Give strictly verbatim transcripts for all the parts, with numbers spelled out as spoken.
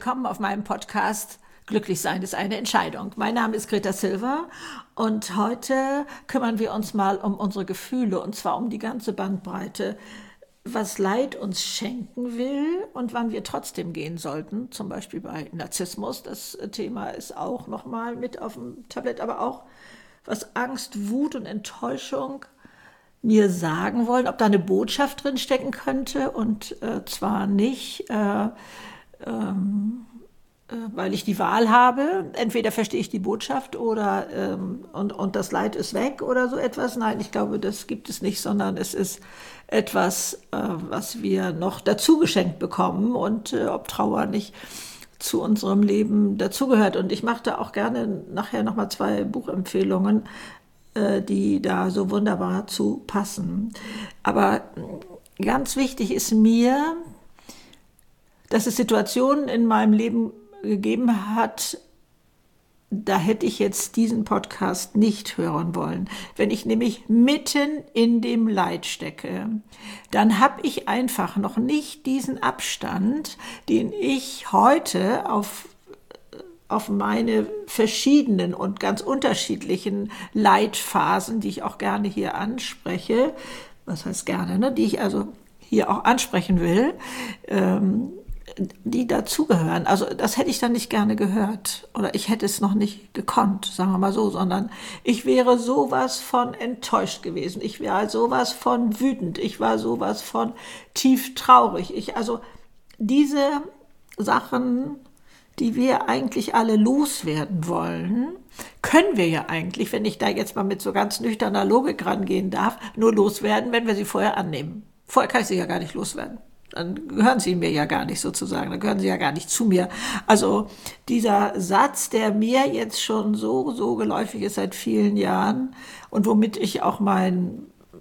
willkommen auf meinem Podcast Glücklich sein ist eine Entscheidung. Mein Name ist Greta Silver und heute kümmern wir uns mal um unsere Gefühle und zwar um die ganze Bandbreite, was Leid uns schenken will und wann wir trotzdem gehen sollten, zum Beispiel bei Narzissmus. Das Thema ist auch nochmal mit auf dem Tablett, aber auch was Angst, Wut und Enttäuschung mir sagen wollen, ob da eine Botschaft drin stecken könnte und äh, zwar nicht, äh, ähm, äh, weil ich die Wahl habe, entweder verstehe ich die Botschaft oder ähm, und, und das Leid ist weg oder so etwas. Nein, ich glaube, das gibt es nicht, sondern es ist etwas, äh, was wir noch dazu geschenkt bekommen und äh, ob Trauer nicht zu unserem Leben dazugehört. Und ich mache da auch gerne nachher nochmal zwei Buchempfehlungen, die da so wunderbar zu passen. Aber ganz wichtig ist mir, dass es Situationen in meinem Leben gegeben hat, da hätte ich jetzt diesen Podcast nicht hören wollen. Wenn ich nämlich mitten in dem Leid stecke, dann habe ich einfach noch nicht diesen Abstand, den ich heute auf auf meine verschiedenen und ganz unterschiedlichen Leitphasen, die ich auch gerne hier anspreche, was heißt gerne, ne, die ich also hier auch ansprechen will, ähm, die dazugehören. Also das hätte ich dann nicht gerne gehört oder ich hätte es noch nicht gekonnt, sagen wir mal so, sondern ich wäre sowas von enttäuscht gewesen. Ich wäre sowas von wütend. Ich war sowas von tief traurig. Ich, also diese Sachen, die wir eigentlich alle loswerden wollen, können wir ja eigentlich, wenn ich da jetzt mal mit so ganz nüchterner Logik rangehen darf, nur loswerden, wenn wir sie vorher annehmen. Vorher kann ich sie ja gar nicht loswerden. Dann gehören sie mir ja gar nicht sozusagen, dann gehören sie ja gar nicht zu mir. Also dieser Satz, der mir jetzt schon so, so geläufig ist seit vielen Jahren und womit ich auch mein,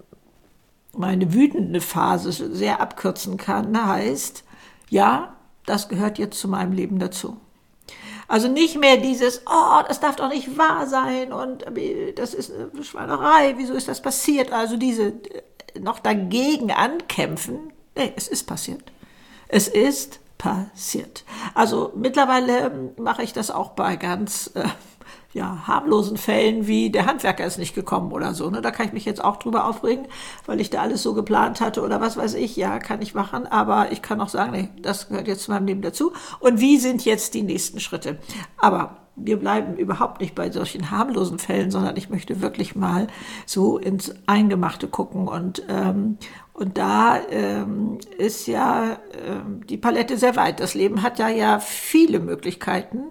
meine wütende Phase sehr abkürzen kann, heißt, ja, das gehört jetzt zu meinem Leben dazu. Also nicht mehr dieses, oh, das darf doch nicht wahr sein und das ist eine Schweinerei, wieso ist das passiert? Also diese noch dagegen ankämpfen, nee, es ist passiert. Es ist passiert. Also mittlerweile mache ich das auch bei ganz äh, ja, harmlosen Fällen wie der Handwerker ist nicht gekommen oder so. Ne? Da kann ich mich jetzt auch drüber aufregen, weil ich da alles so geplant hatte oder was weiß ich. Ja, kann ich machen, aber ich kann auch sagen, nee, das gehört jetzt zu meinem Leben dazu. Und wie sind jetzt die nächsten Schritte? Aber wir bleiben überhaupt nicht bei solchen harmlosen Fällen, sondern ich möchte wirklich mal so ins Eingemachte gucken. Und, ähm, und da ähm, ist ja ähm, die Palette sehr weit. Das Leben hat ja, ja viele Möglichkeiten,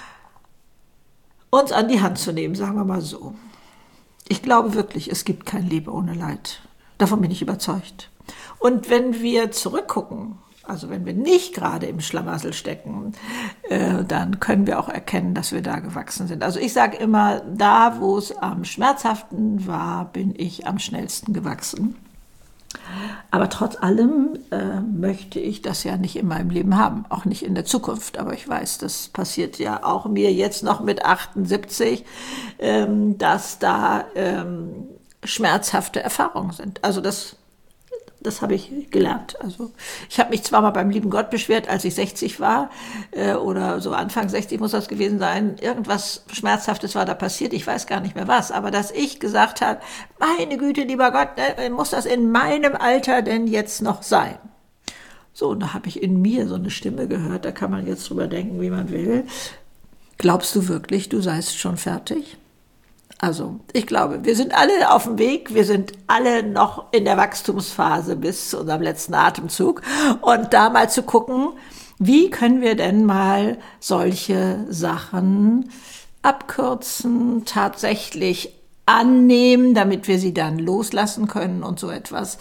uns an die Hand zu nehmen, sagen wir mal so. Ich glaube wirklich, es gibt kein Leben ohne Leid. Davon bin ich überzeugt. Und wenn wir zurückgucken, also wenn wir nicht gerade im Schlamassel stecken, äh, dann können wir auch erkennen, dass wir da gewachsen sind. Also ich sage immer, da wo es am schmerzhaften war, bin ich am schnellsten gewachsen. Aber trotz allem äh, möchte ich das ja nicht in meinem Leben haben, auch nicht in der Zukunft. Aber ich weiß, das passiert ja auch mir jetzt noch mit achtundsiebzig, ähm, dass da ähm, schmerzhafte Erfahrungen sind. Also das, das habe ich gelernt. Also ich habe mich zwar mal beim lieben Gott beschwert, als ich sechzig war äh, oder so Anfang sechzig muss das gewesen sein. Irgendwas Schmerzhaftes war da passiert, ich weiß gar nicht mehr was. Aber dass ich gesagt habe, meine Güte, lieber Gott, äh, muss das in meinem Alter denn jetzt noch sein? So, und da habe ich in mir so eine Stimme gehört, da kann man jetzt drüber denken, wie man will. Glaubst du wirklich, du seist schon fertig? Also ich glaube, wir sind alle auf dem Weg, wir sind alle noch in der Wachstumsphase bis zu unserem letzten Atemzug und da mal zu gucken, wie können wir denn mal solche Sachen abkürzen, tatsächlich annehmen, damit wir sie dann loslassen können und so etwas.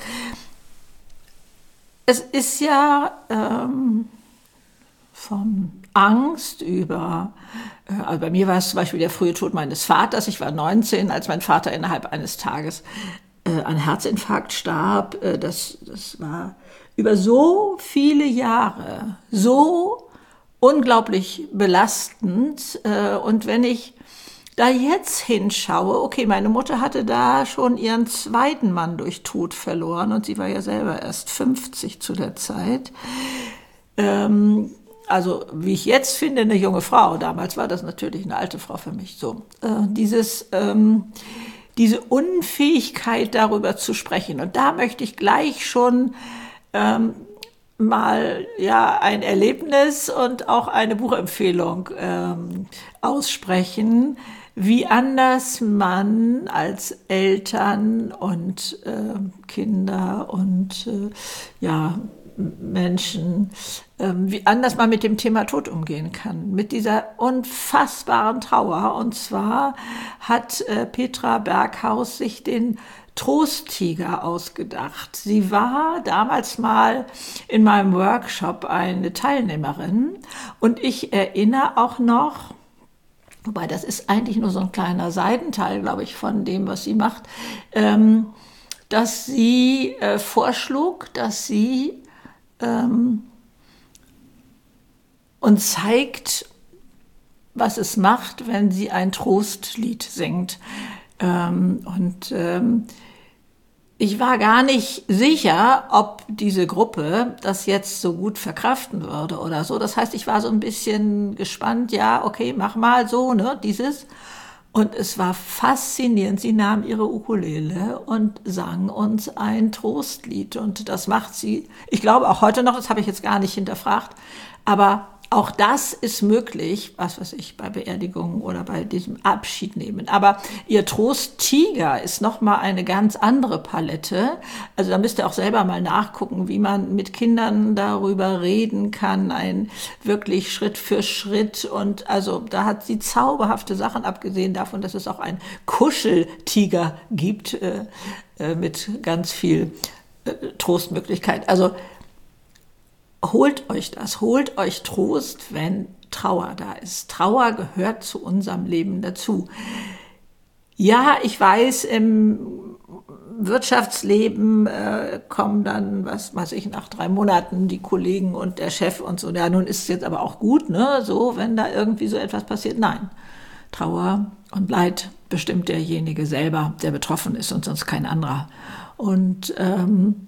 Es ist ja ähm, von Angst über, also bei mir war es zum Beispiel der frühe Tod meines Vaters. Ich war neunzehn, als mein Vater innerhalb eines Tages äh, an Herzinfarkt starb. Äh, das, das war über so viele Jahre so unglaublich belastend. Äh, und wenn ich da jetzt hinschaue, okay, meine Mutter hatte da schon ihren zweiten Mann durch Tod verloren und sie war ja selber erst fünfzig zu der Zeit. Ähm, also wie ich jetzt finde, eine junge Frau. Damals war das natürlich eine alte Frau für mich. So, äh, dieses, ähm, diese Unfähigkeit, darüber zu sprechen. Und da möchte ich gleich schon ähm, mal ja ein Erlebnis und auch eine Buchempfehlung ähm, aussprechen, wie anders man als Eltern und äh, Kinder und äh, ja Menschen, ähm, wie anders man mit dem Thema Tod umgehen kann, mit dieser unfassbaren Trauer. Und zwar hat äh, Petra Berghaus sich den Trosttiger ausgedacht. Sie war damals mal in meinem Workshop eine Teilnehmerin und ich erinnere auch noch, wobei das ist eigentlich nur so ein kleiner Seitenteil, glaube ich, von dem, was sie macht, ähm, dass sie äh, vorschlug, dass sie ähm, uns zeigt, was es macht, wenn sie ein Trostlied singt. Ähm, und ähm, ich war gar nicht sicher, ob diese Gruppe das jetzt so gut verkraften würde oder so. Das heißt, ich war so ein bisschen gespannt, ja, okay, mach mal so, ne, dieses. Und es war faszinierend. Sie nahm ihre Ukulele und sang uns ein Trostlied. Und das macht sie, ich glaube auch heute noch, das habe ich jetzt gar nicht hinterfragt, aber auch das ist möglich, was weiß ich, bei Beerdigungen oder bei diesem Abschied nehmen. Aber ihr Trosttiger ist nochmal eine ganz andere Palette. Also da müsst ihr auch selber mal nachgucken, wie man mit Kindern darüber reden kann, ein wirklich Schritt für Schritt. Und also da hat sie zauberhafte Sachen, abgesehen davon, dass es auch einen Kuscheltiger gibt äh, äh, mit ganz viel äh, Trostmöglichkeit. Also holt euch das, holt euch Trost, wenn Trauer da ist. Trauer gehört zu unserem Leben dazu. Ja, ich weiß, im Wirtschaftsleben äh, kommen dann, was weiß ich, nach drei Monaten die Kollegen und der Chef und so. Ja, nun ist es jetzt aber auch gut, ne, so, wenn da irgendwie so etwas passiert. Nein, Trauer und Leid bestimmt derjenige selber, der betroffen ist und sonst kein anderer. Und ähm,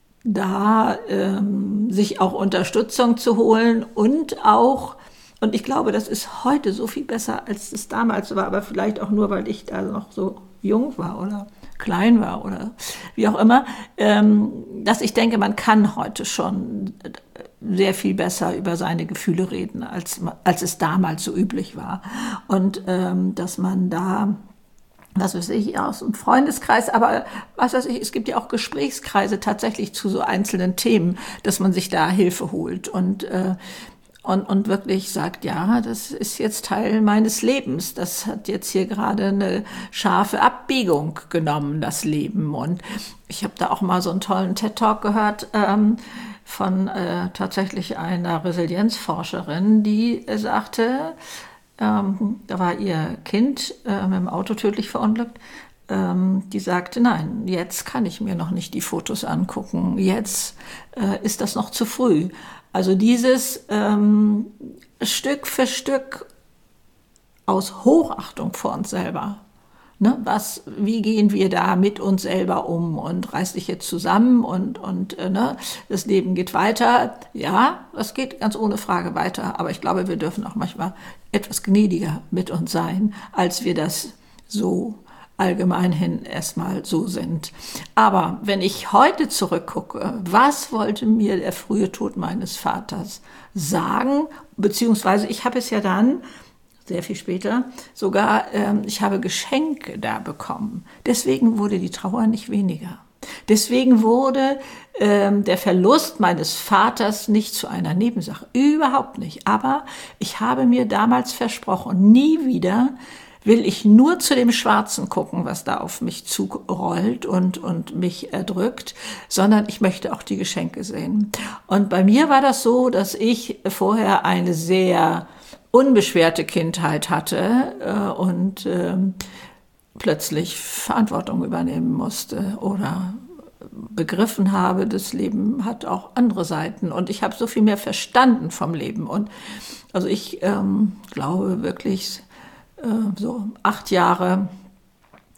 da ähm, sich auch Unterstützung zu holen und auch, und ich glaube, das ist heute so viel besser, als es damals war, aber vielleicht auch nur, weil ich da noch so jung war oder klein war oder wie auch immer, ähm, dass ich denke, man kann heute schon sehr viel besser über seine Gefühle reden, als, als es damals so üblich war. Und ähm, dass man da, was weiß ich, aus dem Freundeskreis, aber was weiß ich, es gibt ja auch Gesprächskreise tatsächlich zu so einzelnen Themen, dass man sich da Hilfe holt und, äh, und, und wirklich sagt, ja, das ist jetzt Teil meines Lebens. Das hat jetzt hier gerade eine scharfe Abbiegung genommen, das Leben. Und ich habe da auch mal so einen tollen TED-Talk gehört, ähm, von äh, tatsächlich einer Resilienzforscherin, die äh, sagte, Ähm, da war ihr Kind äh, mit dem Auto tödlich verunglückt. Ähm, die sagte, nein, jetzt kann ich mir noch nicht die Fotos angucken. Jetzt äh, ist das noch zu früh. Also dieses ähm, Stück für Stück aus Hochachtung vor uns selber. Ne, was, wie gehen wir da mit uns selber um und reiß dich jetzt zusammen und, und äh, ne, das Leben geht weiter. Ja, das geht ganz ohne Frage weiter, aber ich glaube, wir dürfen auch manchmal etwas gnädiger mit uns sein, als wir das so allgemein hin erstmal so sind. Aber wenn ich heute zurückgucke, was wollte mir der frühe Tod meines Vaters sagen, beziehungsweise ich habe es ja dann sehr viel später, sogar, ähm, ich habe Geschenke da bekommen. Deswegen wurde die Trauer nicht weniger. Deswegen wurde ähm, der Verlust meines Vaters nicht zu einer Nebensache. Überhaupt nicht. Aber ich habe mir damals versprochen, nie wieder will ich nur zu dem Schwarzen gucken, was da auf mich zurollt und, und mich erdrückt, sondern ich möchte auch die Geschenke sehen. Und bei mir war das so, dass ich vorher eine sehr unbeschwerte Kindheit hatte äh, und äh, plötzlich Verantwortung übernehmen musste oder begriffen habe, das Leben hat auch andere Seiten und ich habe so viel mehr verstanden vom Leben. Und also ich ähm, glaube wirklich, äh, so acht Jahre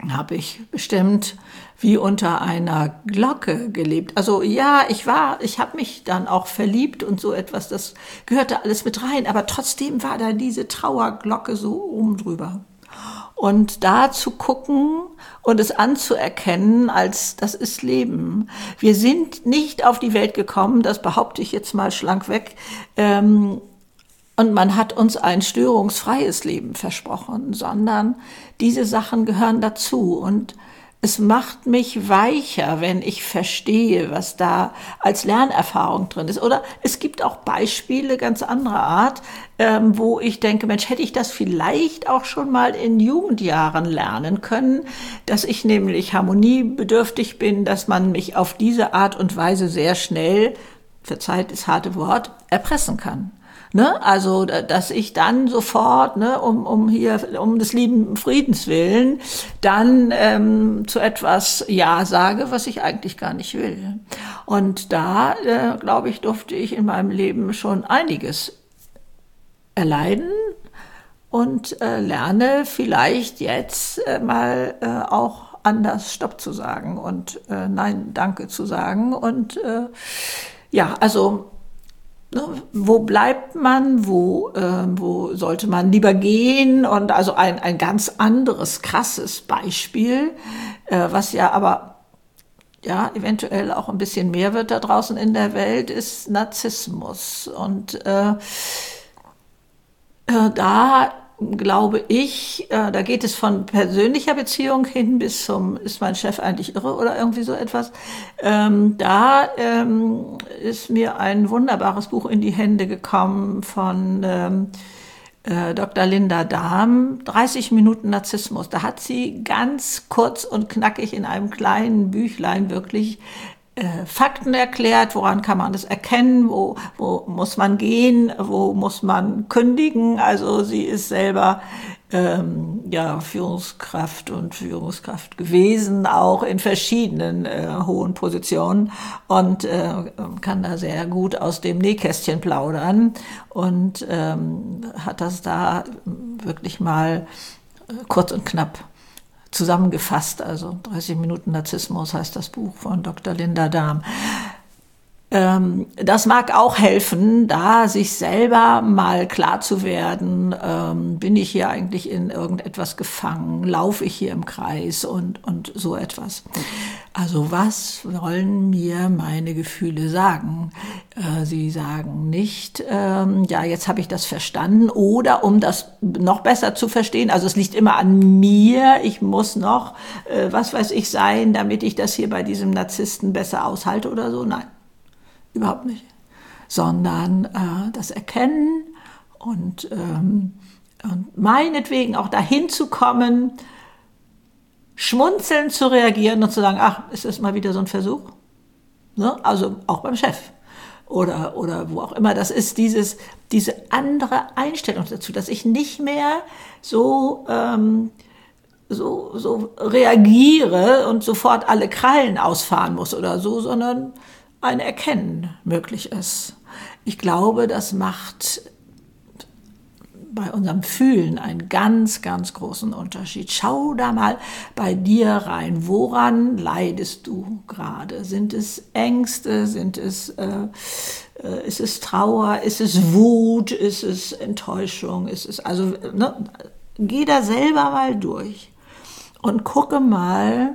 habe ich bestimmt wie unter einer Glocke gelebt. Also ja, ich war, ich habe mich dann auch verliebt und so etwas, das gehörte alles mit rein, aber trotzdem war da diese Trauerglocke so oben drüber. Und da zu gucken und es anzuerkennen, als das ist Leben. Wir sind nicht auf die Welt gekommen, das behaupte ich jetzt mal schlank weg, ähm, und man hat uns ein störungsfreies Leben versprochen, sondern diese Sachen gehören dazu. Und es macht mich weicher, wenn ich verstehe, was da als Lernerfahrung drin ist. Oder es gibt auch Beispiele ganz anderer Art, ähm, wo ich denke, Mensch, hätte ich das vielleicht auch schon mal in Jugendjahren lernen können, dass ich nämlich harmoniebedürftig bin, dass man mich auf diese Art und Weise sehr schnell, verzeiht das harte Wort, erpressen kann. Ne? Also, dass ich dann sofort, ne, um, um hier, um des lieben Friedens willen, dann ähm, zu etwas Ja sage, was ich eigentlich gar nicht will. Und da, äh, glaube ich, durfte ich in meinem Leben schon einiges erleiden und äh, lerne vielleicht jetzt äh, mal äh, auch anders Stopp zu sagen und äh, Nein, Danke zu sagen. Und äh, ja, also wo bleibt man, wo, äh, wo sollte man lieber gehen? Und also ein, ein ganz anderes, krasses Beispiel, äh, was ja aber ja eventuell auch ein bisschen mehr wird da draußen in der Welt, ist Narzissmus. Und äh, äh, da glaube ich, äh, da geht es von persönlicher Beziehung hin bis zum, ist mein Chef eigentlich irre oder irgendwie so etwas. Ähm, da ähm, ist mir ein wunderbares Buch in die Hände gekommen von ähm, äh, Doktor Linda Dahm, dreißig Minuten Narzissmus. Da hat sie ganz kurz und knackig in einem kleinen Büchlein wirklich äh, Fakten erklärt, woran kann man das erkennen, wo, wo muss man gehen, wo muss man kündigen. Also sie ist selber ähm, ja, Führungskraft und Führungskraft gewesen, auch in verschiedenen äh, hohen Positionen und äh, kann da sehr gut aus dem Nähkästchen plaudern und ähm, hat das da wirklich mal äh, kurz und knapp zusammengefasst, also dreißig Minuten Narzissmus heißt das Buch von Doktor Linda Dahm. Ähm, das mag auch helfen, da sich selber mal klar zu werden, ähm, bin ich hier eigentlich in irgendetwas gefangen, laufe ich hier im Kreis und, und so etwas. Also was wollen mir meine Gefühle sagen? Äh, sie sagen nicht, ähm, ja, jetzt habe ich das verstanden, oder um das noch besser zu verstehen, also es liegt immer an mir, ich muss noch, äh, was weiß ich, sein, damit ich das hier bei diesem Narzissten besser aushalte oder so. Nein. Überhaupt nicht. Sondern äh, das Erkennen und, ähm, und meinetwegen auch dahin zu kommen, schmunzelnd zu reagieren und zu sagen, ach, ist das mal wieder so ein Versuch? Ne? Also auch beim Chef oder, oder wo auch immer. Das ist dieses, diese andere Einstellung dazu, dass ich nicht mehr so, ähm, so, so reagiere und sofort alle Krallen ausfahren muss oder so, sondern ein Erkennen möglich ist. Ich glaube, das macht bei unserem Fühlen einen ganz, ganz großen Unterschied. Schau da mal bei dir rein. Woran leidest du gerade? Sind es Ängste? Sind es, äh, äh, ist es Trauer? Ist es Wut? Ist es Enttäuschung? Ist es, also, ne? Geh da selber mal durch und gucke mal,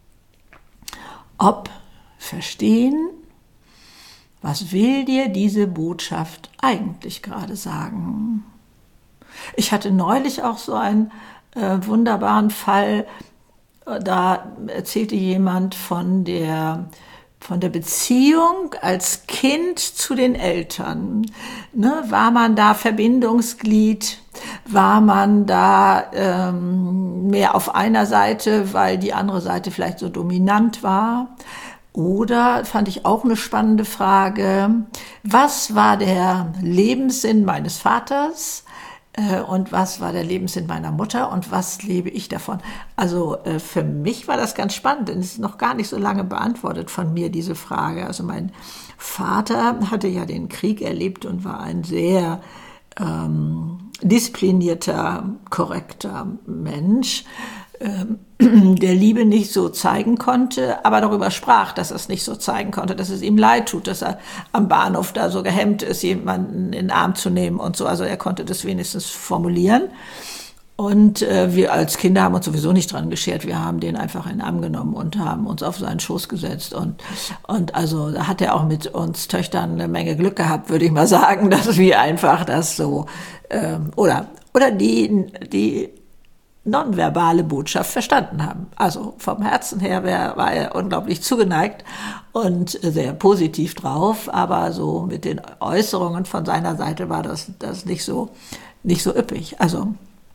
ob Verstehen, was will dir diese Botschaft eigentlich gerade sagen? Ich hatte neulich auch so einen äh, wunderbaren Fall, da erzählte jemand von der, von der Beziehung als Kind zu den Eltern. Ne, war man da Verbindungsglied? War man da ähm, mehr auf einer Seite, weil die andere Seite vielleicht so dominant war? Oder, fand ich auch eine spannende Frage, was war der Lebenssinn meines Vaters äh, und was war der Lebenssinn meiner Mutter und was lebe ich davon? Also äh, für mich war das ganz spannend, denn es ist noch gar nicht so lange beantwortet von mir, diese Frage. Also mein Vater hatte ja den Krieg erlebt und war ein sehr ähm, disziplinierter, korrekter Mensch. der Liebe nicht so zeigen konnte, aber darüber sprach, dass er es nicht so zeigen konnte, dass es ihm leid tut, dass er am Bahnhof da so gehemmt ist, jemanden in den Arm zu nehmen und so. Also er konnte das wenigstens formulieren. Und äh, wir als Kinder haben uns sowieso nicht dran geschert. Wir haben den einfach in den Arm genommen und haben uns auf seinen Schoß gesetzt. Und, und also da hat er auch mit uns Töchtern eine Menge Glück gehabt, würde ich mal sagen, dass wir einfach das so, ähm, oder, oder die, die nonverbale Botschaft verstanden haben. Also vom Herzen her wär, war er unglaublich zugeneigt und sehr positiv drauf, aber so mit den Äußerungen von seiner Seite war das, das nicht so, nicht so üppig. Also,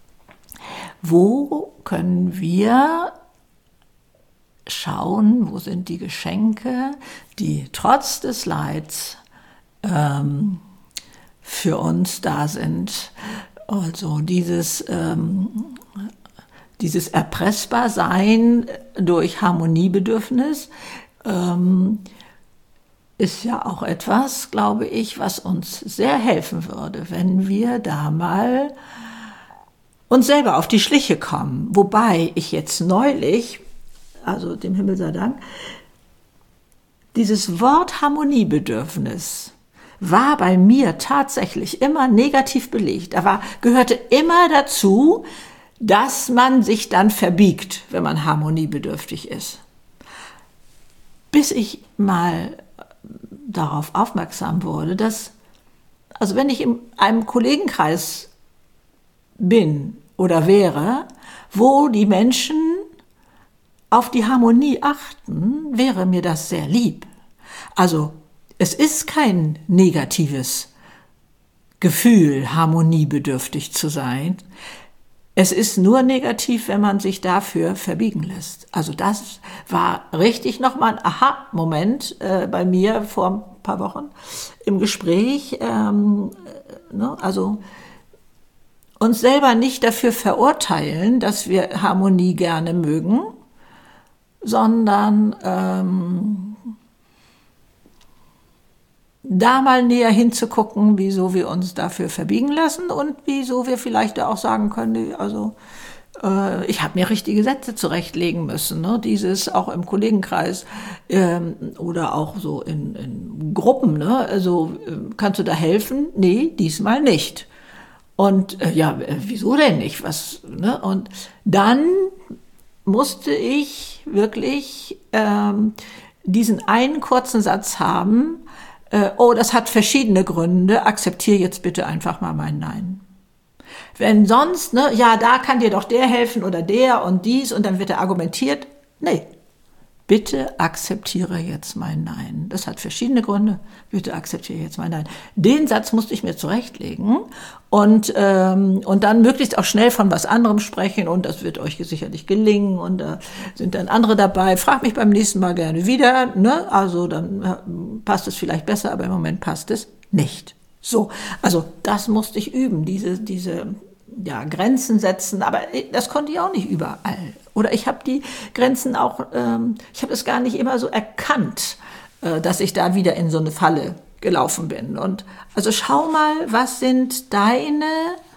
wo können wir schauen, wo sind die Geschenke, die trotz des Leids ähm, für uns da sind? Also dieses, ähm, dieses Erpressbarsein durch Harmoniebedürfnis ähm, ist ja auch etwas, glaube ich, was uns sehr helfen würde, wenn wir da mal uns selber auf die Schliche kommen. Wobei ich jetzt neulich, also dem Himmel sei Dank, dieses Wort Harmoniebedürfnis war bei mir tatsächlich immer negativ belegt. Da war, gehörte immer dazu, dass man sich dann verbiegt, wenn man harmoniebedürftig ist. Bis ich mal darauf aufmerksam wurde, dass, also wenn ich in einem Kollegenkreis bin oder wäre, wo die Menschen auf die Harmonie achten, wäre mir das sehr lieb. Also es ist kein negatives Gefühl, harmoniebedürftig zu sein. Es ist nur negativ, wenn man sich dafür verbiegen lässt. Also das war richtig nochmal ein Aha-Moment äh, bei mir vor ein paar Wochen im Gespräch. Ähm, ne, also uns selber nicht dafür verurteilen, dass wir Harmonie gerne mögen, sondern ähm, da mal näher hinzugucken, wieso wir uns dafür verbiegen lassen und wieso wir vielleicht auch sagen können, also äh, ich habe mir richtige Sätze zurechtlegen müssen, ne? Dieses auch im Kollegenkreis ähm, oder auch so in, in Gruppen, ne? Also äh, kannst du da helfen? Nee, diesmal nicht. Und äh, ja, äh, wieso denn nicht? Was, ne? Und dann musste ich wirklich ähm, diesen einen kurzen Satz haben, äh, oh, das hat verschiedene Gründe, akzeptiere jetzt bitte einfach mal mein Nein. Wenn sonst, ne, ja, da kann dir doch der helfen oder der und dies und dann wird er argumentiert, nee. Bitte akzeptiere jetzt mein Nein. Das hat verschiedene Gründe. Bitte akzeptiere jetzt mein Nein. Den Satz musste ich mir zurechtlegen und, ähm, und dann möglichst auch schnell von was anderem sprechen und das wird euch sicherlich gelingen und da sind dann andere dabei. Frag mich beim nächsten Mal gerne wieder, ne? Also dann passt es vielleicht besser, aber im Moment passt es nicht. So, also das musste ich üben, diese, diese ja, Grenzen setzen, aber das konnte ich auch nicht überall. Oder ich habe die Grenzen auch, ähm, ich habe es gar nicht immer so erkannt, äh, dass ich da wieder in so eine Falle gelaufen bin. Und also schau mal, was sind deine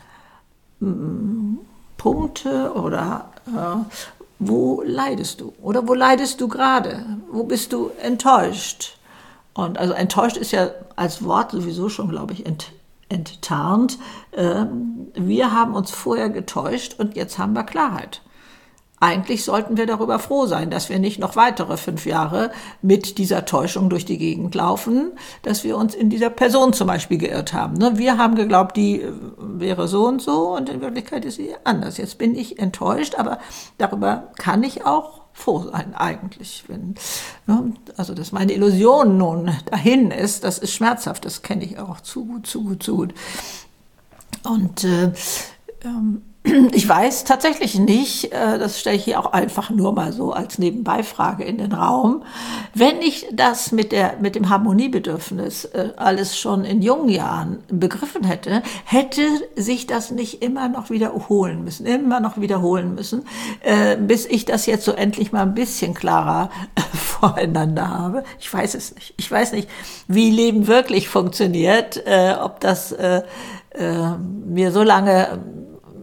m, Punkte oder äh, wo leidest du? Oder wo leidest du gerade? Wo bist du enttäuscht? Und also enttäuscht ist ja als Wort sowieso schon, glaube ich, ent, enttarnt. Ähm, wir haben uns vorher getäuscht und jetzt haben wir Klarheit. Eigentlich sollten wir darüber froh sein, dass wir nicht noch weitere fünf Jahre mit dieser Täuschung durch die Gegend laufen, dass wir uns in dieser Person zum Beispiel geirrt haben. Wir haben geglaubt, die wäre so und so und in Wirklichkeit ist sie anders. Jetzt bin ich enttäuscht, aber darüber kann ich auch froh sein eigentlich. Wenn, also dass meine Illusion nun dahin ist, das ist schmerzhaft, das kenne ich auch zu gut, zu gut, zu gut. Und äh, ähm, ich weiß tatsächlich nicht, das stelle ich hier auch einfach nur mal so als Nebenbeifrage in den Raum, wenn ich das mit der, mit dem Harmoniebedürfnis alles schon in jungen Jahren begriffen hätte, hätte sich das nicht immer noch wiederholen müssen, immer noch wiederholen müssen, bis ich das jetzt so endlich mal ein bisschen klarer voreinander habe. Ich weiß es nicht. Ich weiß nicht, wie Leben wirklich funktioniert, ob das mir so lange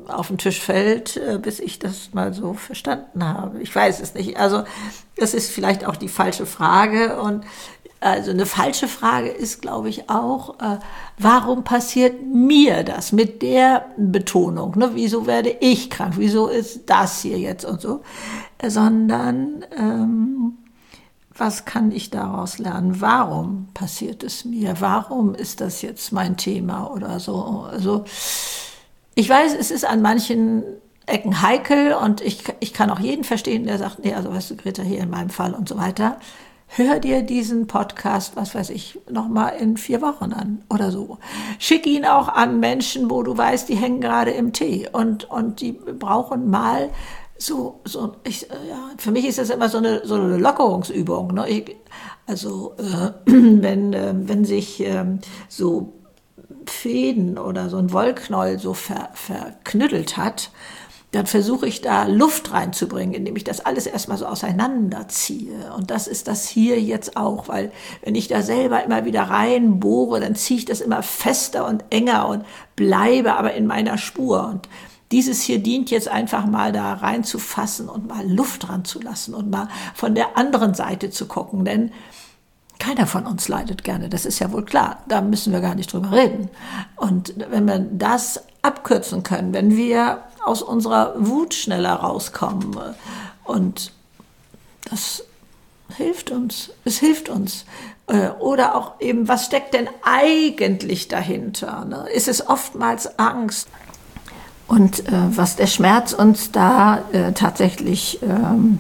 auf den Tisch fällt, äh, bis ich das mal so verstanden habe. Ich weiß es nicht. Also das ist vielleicht auch die falsche Frage. Und also eine falsche Frage ist, glaube ich, auch, äh, warum passiert mir das mit der Betonung? Ne? Wieso werde ich krank? Wieso ist das hier jetzt und so? Äh, sondern ähm, was kann ich daraus lernen? Warum passiert es mir? Warum ist das jetzt mein Thema oder so? Also ich weiß, es ist an manchen Ecken heikel und ich, ich kann auch jeden verstehen, der sagt, nee, also weißt du, Greta, hier in meinem Fall und so weiter. Hör dir diesen Podcast, was weiß ich, nochmal in vier Wochen an oder so. Schick ihn auch an Menschen, wo du weißt, die hängen gerade im Tee und, und die brauchen mal so, so ich, ja, für mich ist das immer so eine, so eine Lockerungsübung. Ne? Ich, also äh, wenn, äh, wenn sich äh, so Fäden oder so ein Wollknäuel so ver, verknüttelt hat, dann versuche ich da Luft reinzubringen, indem ich das alles erstmal so auseinanderziehe. Und das ist das hier jetzt auch, weil wenn ich da selber immer wieder reinbohre, dann ziehe ich das immer fester und enger und bleibe aber in meiner Spur. Und dieses hier dient jetzt einfach mal da reinzufassen und mal Luft ranzulassen und mal von der anderen Seite zu gucken, denn keiner von uns leidet gerne, das ist ja wohl klar, da müssen wir gar nicht drüber reden. Und wenn wir das abkürzen können, wenn wir aus unserer Wut schneller rauskommen und das hilft uns, es hilft uns. Oder auch eben, was steckt denn eigentlich dahinter? Ne? Ist es oftmals Angst? Und äh, was der Schmerz uns da äh, tatsächlich ähm,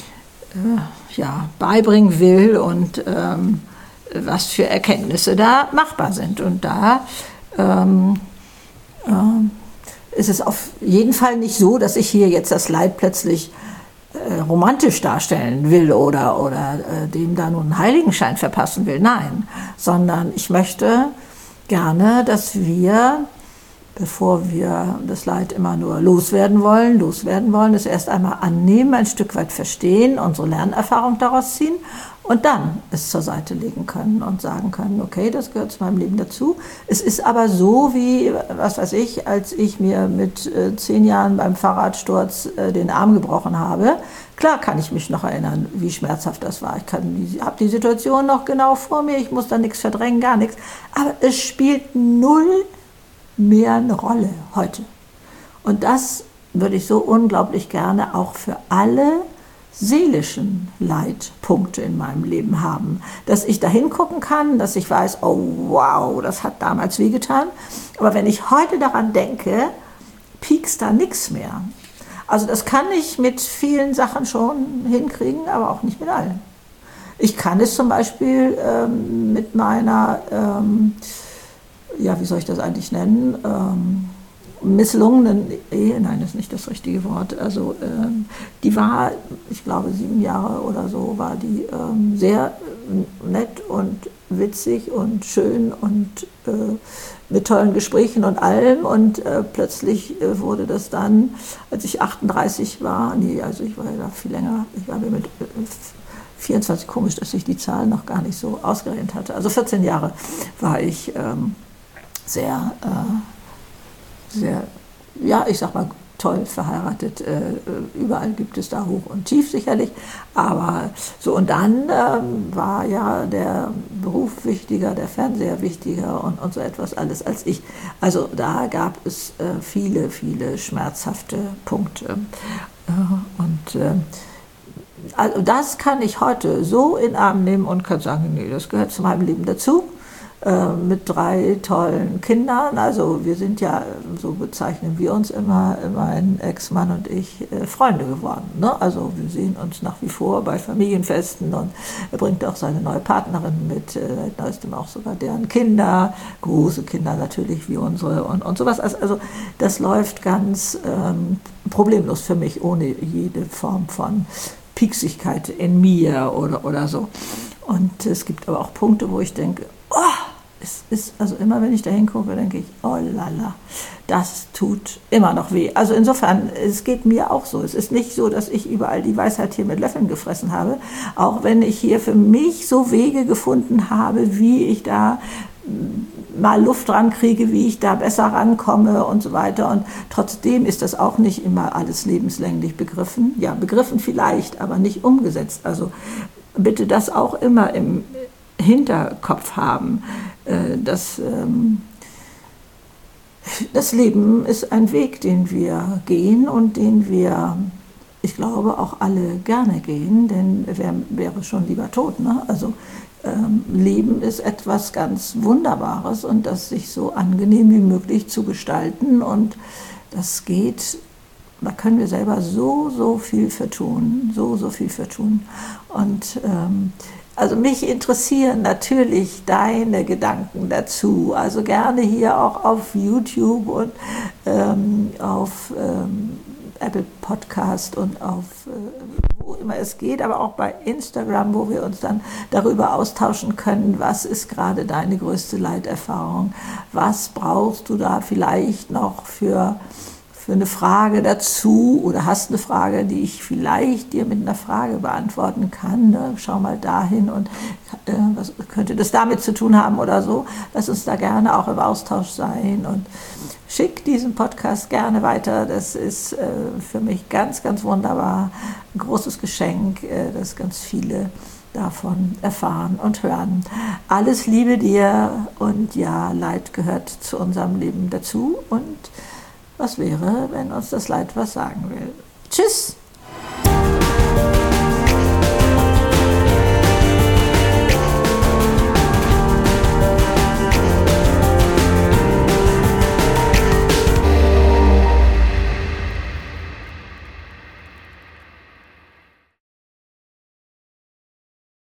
äh, ja, beibringen will und ähm, was für Erkenntnisse da machbar sind. Und da ähm, äh, ist es auf jeden Fall nicht so, dass ich hier jetzt das Leid plötzlich äh, romantisch darstellen will oder, oder äh, dem da nun einen Heiligenschein verpassen will. Nein, sondern ich möchte gerne, dass wir, bevor wir das Leid immer nur loswerden wollen, loswerden wollen, es erst einmal annehmen, ein Stück weit verstehen, unsere Lernerfahrung daraus ziehen und dann es zur Seite legen können und sagen können, okay, das gehört zu meinem Leben dazu. Es ist aber so wie, was weiß ich, als ich mir mit äh, zehn Jahren beim Fahrradsturz äh, den Arm gebrochen habe. Klar kann ich mich noch erinnern, wie schmerzhaft das war. Ich habe die Situation noch genau vor mir, ich muss da nichts verdrängen, gar nichts. Aber es spielt null mehr eine Rolle heute. Und das würde ich so unglaublich gerne auch für alle seelischen Leitpunkte in meinem Leben haben. Dass ich da hingucken kann, dass ich weiß, oh wow, das hat damals wehgetan. Aber wenn ich heute daran denke, piekst da nichts mehr. Also das kann ich mit vielen Sachen schon hinkriegen, aber auch nicht mit allen. Ich kann es zum Beispiel ähm, mit meiner ähm, ja, wie soll ich das eigentlich nennen, ähm, misslungenen Ehe, nein, das ist nicht das richtige Wort, also ähm, die war, ich glaube sieben Jahre oder so, war die ähm, sehr nett und witzig und schön und äh, mit tollen Gesprächen und allem und äh, plötzlich äh, wurde das dann, als ich achtunddreißig war, nee, also ich war ja da viel länger, ich war mit äh, vierundzwanzig, komisch, dass ich die Zahl noch gar nicht so ausgerechnet hatte, also vierzehn Jahre war ich ähm, sehr, äh, sehr, ja, ich sag mal, toll verheiratet. Äh, überall gibt es da Hoch und Tief sicherlich. Aber so, und dann ähm, war ja der Beruf wichtiger, der Fernseher wichtiger und, und so etwas alles als ich. Also da gab es äh, viele, viele schmerzhafte Punkte. Äh, und äh, also das kann ich heute so in den Arm nehmen und kann sagen, nee, das gehört zu meinem Leben dazu. Mit drei tollen Kindern, also wir sind ja, so bezeichnen wir uns immer, mein Ex-Mann und ich, Freunde geworden. Ne? Also wir sehen uns nach wie vor bei Familienfesten und er bringt auch seine neue Partnerin mit, seit neuestem auch sogar deren Kinder, große Kinder natürlich wie unsere und, und sowas. Also das läuft ganz ähm, problemlos für mich, ohne jede Form von Pieksigkeit in mir oder, oder so. Und es gibt aber auch Punkte, wo ich denke, oh, es ist, also immer wenn ich da hingucke, denke ich, oh lala, das tut immer noch weh. Also insofern, es geht mir auch so. Es ist nicht so, dass ich überall die Weisheit hier mit Löffeln gefressen habe, auch wenn ich hier für mich so Wege gefunden habe, wie ich da mal Luft dran kriege, wie ich da besser rankomme und so weiter. Und trotzdem ist das auch nicht immer alles lebenslänglich begriffen. Ja, begriffen vielleicht, aber nicht umgesetzt. Also bitte das auch immer im Hinterkopf haben, dass das Leben ist ein Weg, den wir gehen und den wir, ich glaube, auch alle gerne gehen, denn wer wäre schon lieber tot, ne? Also ähm, Leben ist etwas ganz Wunderbares und das sich so angenehm wie möglich zu gestalten, und das geht, da können wir selber so, so viel für tun, so, so viel für tun. Und ähm, also mich interessieren natürlich deine Gedanken dazu, also gerne hier auch auf YouTube und ähm, auf ähm, Apple Podcast und auf äh, wo immer es geht, aber auch bei Instagram, wo wir uns dann darüber austauschen können, was ist gerade deine größte Leiterfahrung, was brauchst du da vielleicht noch für, für eine Frage dazu, oder hast eine Frage, die ich vielleicht dir mit einer Frage beantworten kann, ne? Schau mal dahin und äh, was könnte das damit zu tun haben oder so. Lass uns da gerne auch im Austausch sein und schick diesen Podcast gerne weiter. Das ist äh, für mich ganz, ganz wunderbar. Ein großes Geschenk, äh, dass ganz viele davon erfahren und hören. Alles Liebe dir, und ja, Leid gehört zu unserem Leben dazu, und was wäre, wenn uns das Leid was sagen will? Tschüss!